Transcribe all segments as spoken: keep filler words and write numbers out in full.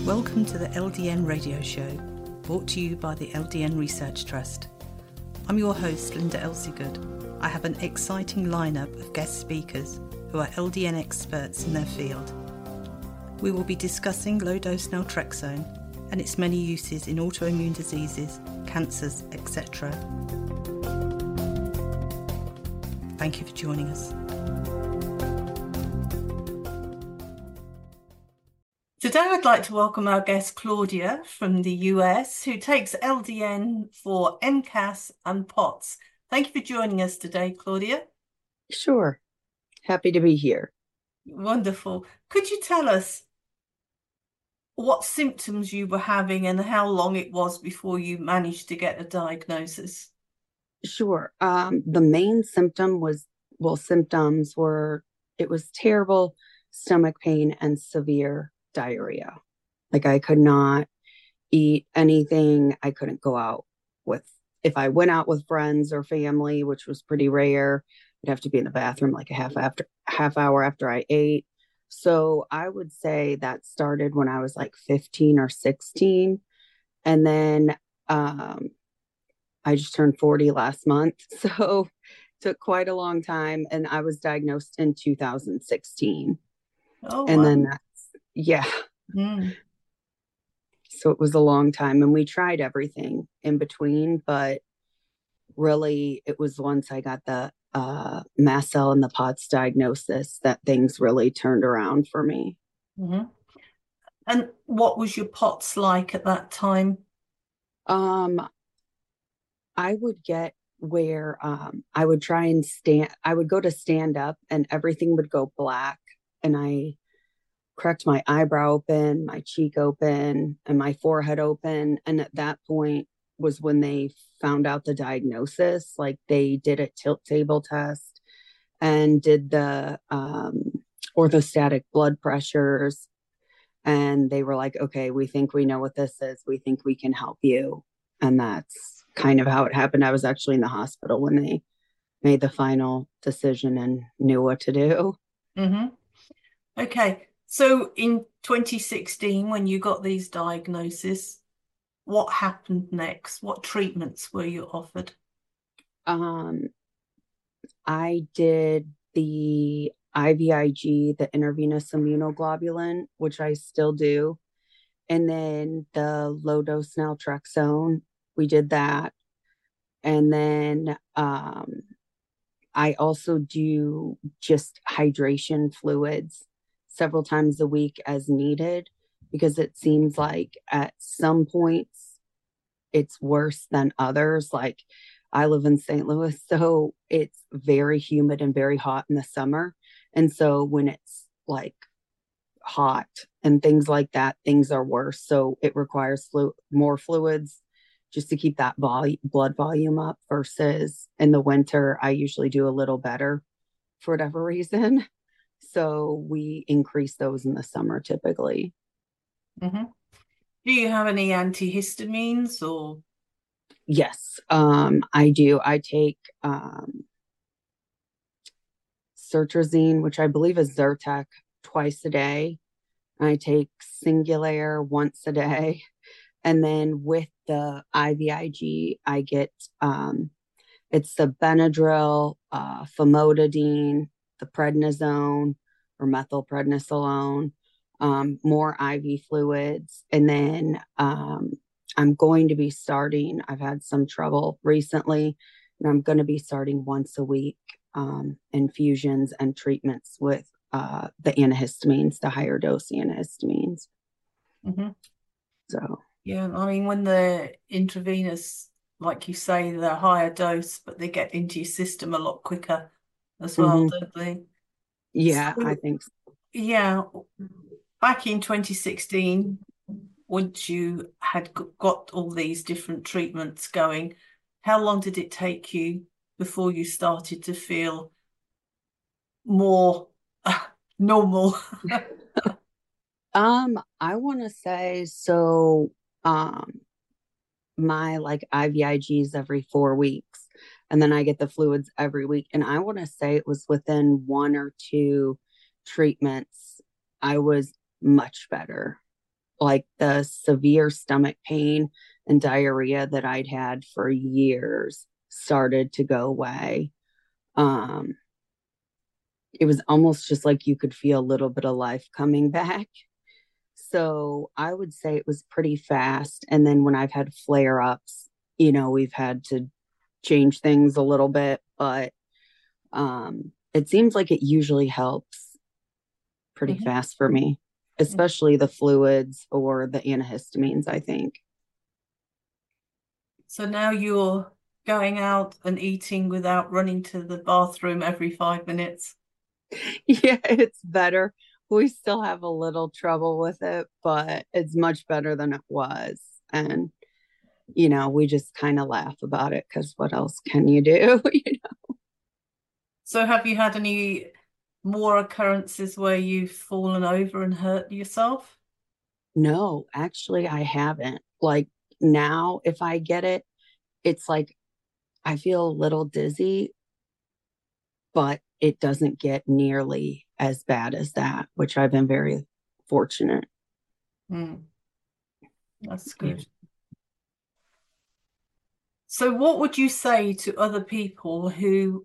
Welcome to the L D N Radio Show, brought to you by the L D N Research Trust. I'm your host, Linda Elseygood. I have an exciting lineup of guest speakers who are L D N experts in their field. We will be discussing low-dose naltrexone and its many uses in autoimmune diseases, cancers, et cetera. Thank you for joining us. Today I'd like to welcome our guest Claudia from the U S, who takes L D N for M C A S and POTS. Thank you for joining us today, Claudia. Sure. Happy to be here. Wonderful. Could you tell us what symptoms you were having and how long it was before you managed to get a diagnosis? Sure. Um, the main symptom was, well, symptoms were, it was terrible stomach pain and severe diarrhea. Like I could not eat anything. I couldn't go out with, if I went out with friends or family, which was pretty rare, I'd have to be in the bathroom like a half after half hour after I ate. So I would say that started when I was like fifteen or sixteen. And then um, I just turned forty last month. So it took quite a long time. And I was diagnosed in two thousand sixteen. Oh, And wow. then that's, yeah. Mm. So it was a long time. And we tried everything in between. But really, it was once I got the uh, mast cell and the POTS diagnosis that things really turned around for me. Mm-hmm. And what was your POTS like at that time? Um, I would get where um, I would try and stand, I would go to stand up and everything would go black. And I cracked my eyebrow open, my cheek open, and my forehead open. And at that point was when they found out the diagnosis. Like they did a tilt table test and did the um, orthostatic blood pressures. And they were like, okay, we think we know what this is. We think we can help you. And that's kind of how it happened. I was actually in the hospital when they made the final decision and knew what to do. Mm-hmm. Okay. So in twenty sixteen, when you got these diagnoses, what happened next? What treatments were you offered? Um, I did the I V I G, the intravenous immunoglobulin, which I still do. And then the low dose naltrexone, we did that. And then um, I also do just hydration fluids several times a week as needed, because it seems like at some points it's worse than others. Like I live in Saint Louis, so it's very humid and very hot in the summer. And so when it's like hot and things like that, things are worse. So it requires flu- more fluids just to keep that vol- blood volume up, versus in the winter, I usually do a little better for whatever reason. So we increase those in the summer typically. Mm-hmm. Do you have any antihistamines or? Yes, um, I do. I take um, Sertrazine, which I believe is Zyrtec, twice a day. I take Singulair once a day. And then with the I V I G, I get um, it's the Benadryl, uh, famotidine, the prednisone or methylprednisolone, um, more I V fluids. And then um, I'm going to be starting, I've had some trouble recently, and I'm going to be starting once a week um, infusions and treatments with uh, the antihistamines, the higher dose antihistamines. Mm-hmm. So, Yeah, I mean, when they're intravenous, like you say, they're higher dose, but they get into your system a lot quicker as well, mm-hmm. don't they? Yeah, I So, think so. yeah, back in twenty sixteen, once you had g- got all these different treatments going, how long did it take you before you started to feel more normal? Um, I want to say so. Um, my like I V I Gs every four weeks, and then I get the fluids every week. And I want to say it was within one or two treatments, I was much better. like the severe stomach pain and diarrhea that I'd had for years started to go away. Um, it was almost just like you could feel a little bit of life coming back. So I would say it was pretty fast. And then when I've had flare ups, you know, we've had to change things a little bit, but um, it seems like it usually helps pretty Mm-hmm. fast for me, especially the fluids or the antihistamines, I think. So now you're going out and eating without running to the bathroom every five minutes. Yeah, it's better. We still have a little trouble with it, but it's much better than it was. And, you know, we just kind of laugh about it because what else can you do? You know? So have you had any more occurrences where you've fallen over and hurt yourself? No, actually, I haven't. Like now, if I get it, it's like I feel a little dizzy, but it doesn't get nearly as bad as that, which I've been very fortunate. Mm, that's Yeah. good. So what would you say to other people who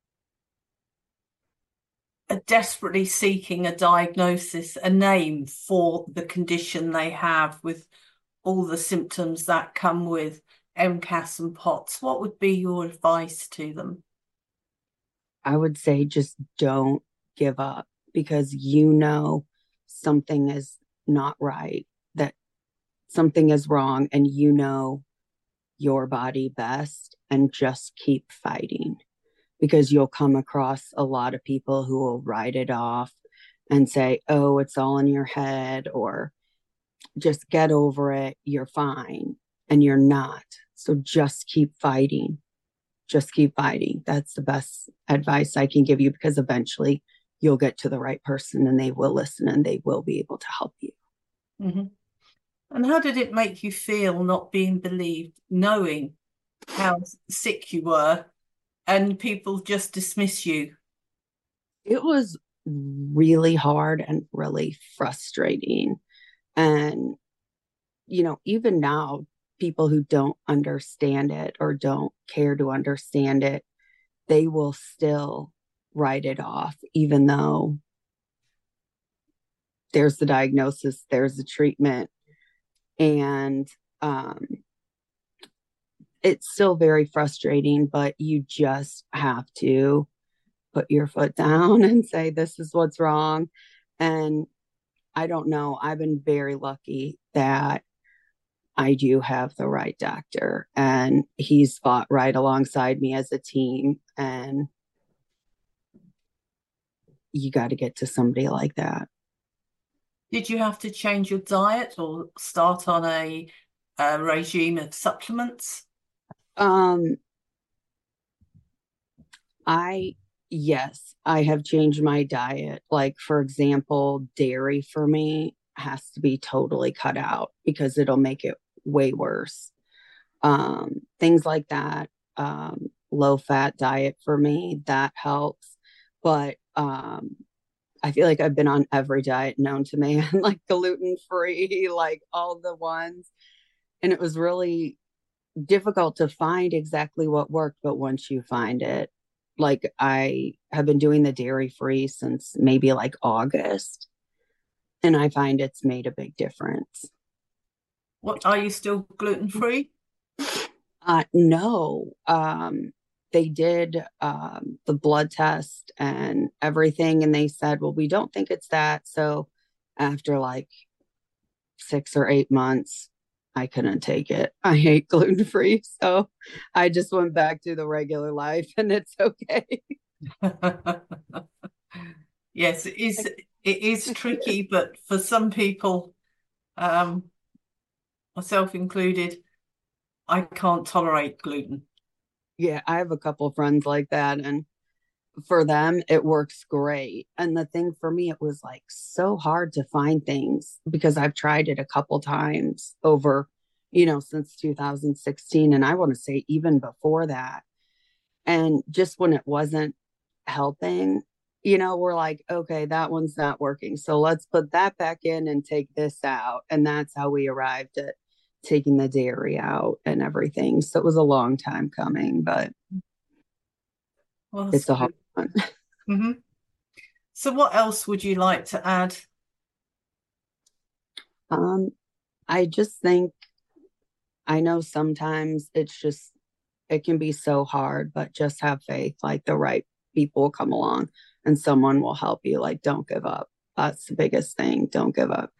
are desperately seeking a diagnosis, a name for the condition they have with all the symptoms that come with M C A S and POTS? What would be your advice to them? I would say just don't give up because you know something is not right, that something is wrong, and you know your body best, and just keep fighting because you'll come across a lot of people who will write it off and say, oh, it's all in your head, or just get over it. You're fine. And you're not. So just keep fighting. Just keep fighting. That's the best advice I can give you because eventually you'll get to the right person and they will listen and they will be able to help you. Mm-hmm. And how did it make you feel not being believed, knowing how sick you were and people just dismiss you? It was really hard and really frustrating. And, you know, even now, people who don't understand it or don't care to understand it, they will still write it off, even though there's the diagnosis, there's the treatment, and um, it's still very frustrating, but you just have to put your foot down and say, this is what's wrong. And I don't know, I've been very lucky that I do have the right doctor, and he's fought right alongside me as a team. And you got to get to somebody like that. Did you have to change your diet or start on a, a regime of supplements? Um, I, yes, I have changed my diet. Like, for example, dairy for me has to be totally cut out because it'll make it way worse. Um, things like that. Um, low fat diet for me, that helps. But um, I feel like I've been on every diet known to man, like gluten free, like all the ones. And it was really difficult to find exactly what worked, but once you find it, like I have been doing the dairy free since maybe like August, and I find it's made a big difference. What, are you still gluten free? Uh, no, um, they did um, the blood test and everything, and they said, well, we don't think it's that. So after like six or eight months, I couldn't take it. I hate gluten free. So I just went back to the regular life and it's okay. Yes, it is it is tricky, but for some people, um, myself included, I can't tolerate gluten. Yeah, I have a couple of friends like that. And for them, it works great. And the thing for me, it was like so hard to find things because I've tried it a couple times over, you know, since two thousand sixteen. And I want to say even before that. And just when it wasn't helping, you know, we're like, okay, that one's not working. So let's put that back in and take this out. And that's how we arrived at taking the dairy out and everything. So it was a long time coming, but Well, it's that's a hard good. one. Mm-hmm. So what else would you like to add? Um, I just think I know sometimes it's just it can be so hard, but just have faith. Like the right people will come along and someone will help you. Like, don't give up. That's the biggest thing. Don't give up.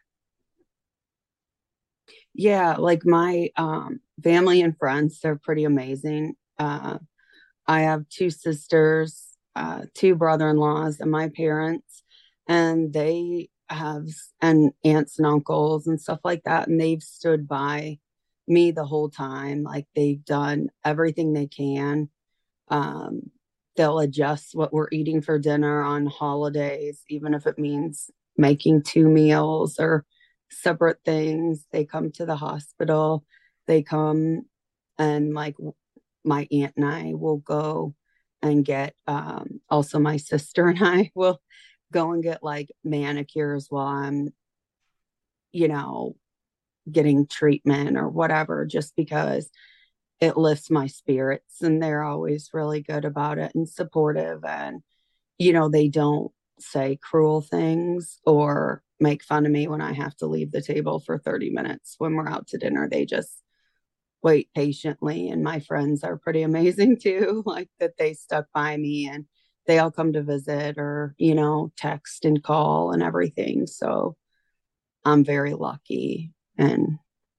Yeah, like my um, family and friends, they're pretty amazing. Uh, I have two sisters, uh, two brother-in-laws, and my parents, and they have and aunts and uncles and stuff like that, and they've stood by me the whole time. Like they've done everything they can. Um, they'll adjust what we're eating for dinner on holidays, even if it means making two meals or separate things. They come to the hospital. They come and like my aunt and I will go and get um also my sister and I will go and get like manicures while I'm, you know, getting treatment or whatever, just because it lifts my spirits, and they're always really good about it and supportive, and you know they don't say cruel things or make fun of me when I have to leave the table for thirty minutes when we're out to dinner. They just wait patiently, and my friends are pretty amazing too, like that they stuck by me and they all come to visit or you know text and call and everything. So I'm very lucky, and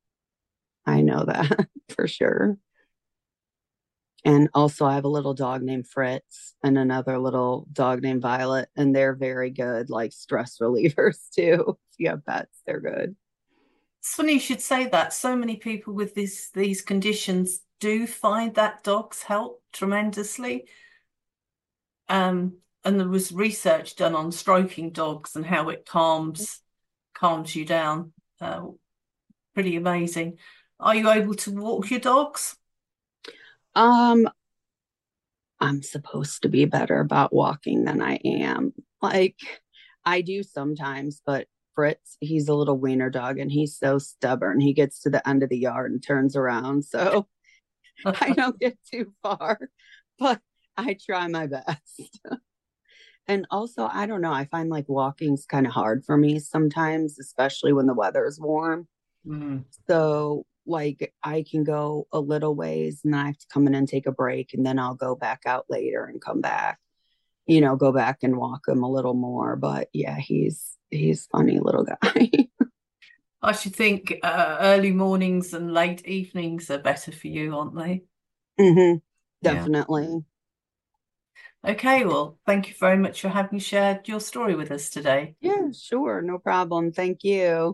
I know that for sure. And also, I have a little dog named Fritz and another little dog named Violet, and they're very good, like stress relievers too. If you have pets, they're good. It's funny you should say that. So many people with this these conditions do find that dogs help tremendously. Um, and there was research done on stroking dogs and how it calms calms you down. Uh, pretty amazing. Are you able to walk your dogs? Um, I'm supposed to be better about walking than I am. Like, I do sometimes, but Fritz, he's a little wiener dog and he's so stubborn. He gets to the end of the yard and turns around. So I don't get too far, but I try my best. And also, I don't know, I find like walking's kind of hard for me sometimes, especially when the weather is warm. Mm. So, like, I can go a little ways and then I have to come in and take a break, and then I'll go back out later and come back, you know, go back and walk him a little more. But yeah, he's he's funny little guy. I should think uh, early mornings and late evenings are better for you, aren't they? hmm Yeah. Definitely. Okay, well, thank you very much for having shared your story with us today. Yeah, sure. No problem. Thank you.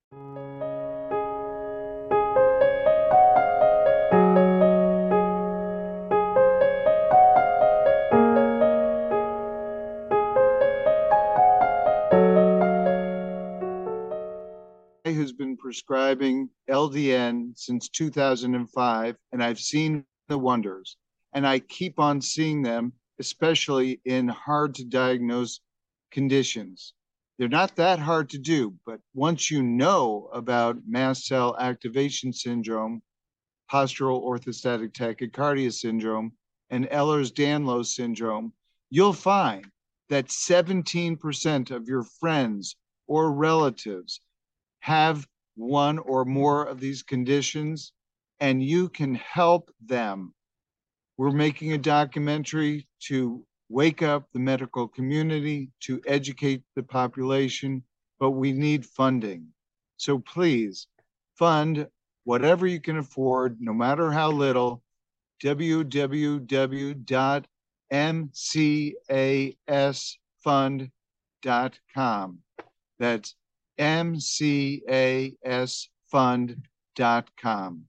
Who's been prescribing L D N since two thousand five, and I've seen the wonders. And I keep on seeing them, especially in hard to diagnose conditions. They're not that hard to do, but once you know about mast cell activation syndrome, postural orthostatic tachycardia syndrome, and Ehlers-Danlos syndrome, you'll find that seventeen percent of your friends or relatives have one or more of these conditions, and you can help them. We're making a documentary to wake up the medical community, to educate the population, but we need funding. So please fund whatever you can afford, no matter how little, w w w dot m c a s fund dot com. That's m c a s fund dot com.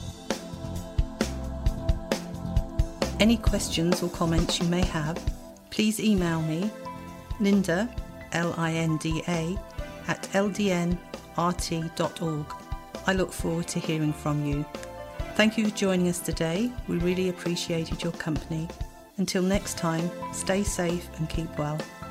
Any questions or comments you may have, please email me, Linda, L I N D A, at l d n r t dot org. I look forward to hearing from you. Thank you for joining us today. We really appreciated your company. Until next time, stay safe and keep well.